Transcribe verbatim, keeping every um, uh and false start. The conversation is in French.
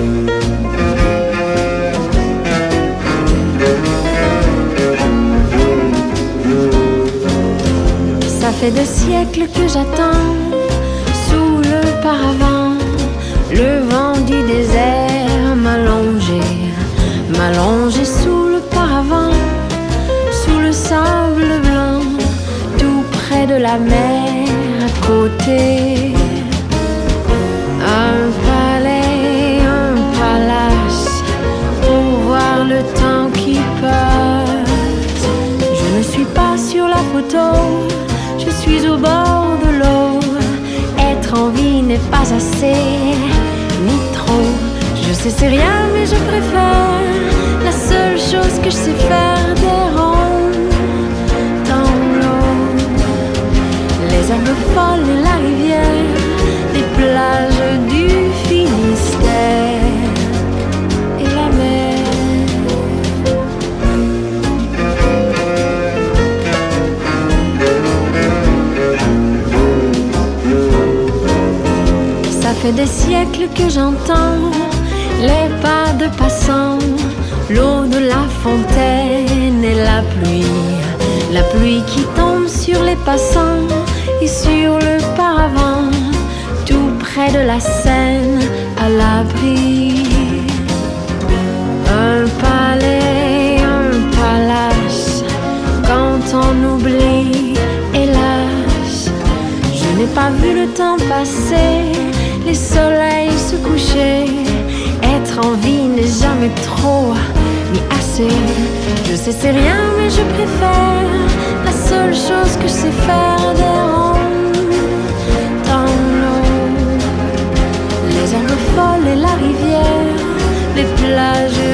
Ça fait des siècles que j'attends sous le paravent. Le vent du désert m'a longé, m'a longé sous le paravent, sous le sable blanc, tout près de la mer à côté. Un palais, un palace, pour voir le temps qui passe. Je ne suis pas sur la photo, je suis au bord de l'eau. Être en vie n'est pas assez, ni trop. Je sais c'est rien mais je préfère. La seule chose que je sais faire, des ronds dans l'eau. Les herbes folles et la rivière, les plages du Finistère et la mer. Ça fait des siècles que j'entends les pas de passants, l'eau de la fontaine et la pluie, la pluie qui tombe sur les passants et sur le paravent, tout près de la Seine, à l'abri. Un palais, un palace, quand on oublie, hélas, je n'ai pas vu le temps passer, les soleils se coucher. Être en vie n'est jamais trop, ni assez. Je sais c'est rien mais je préfère. La seule chose que je sais faire, des ronds dans l'eau. Les herbes folles et la rivière, les plages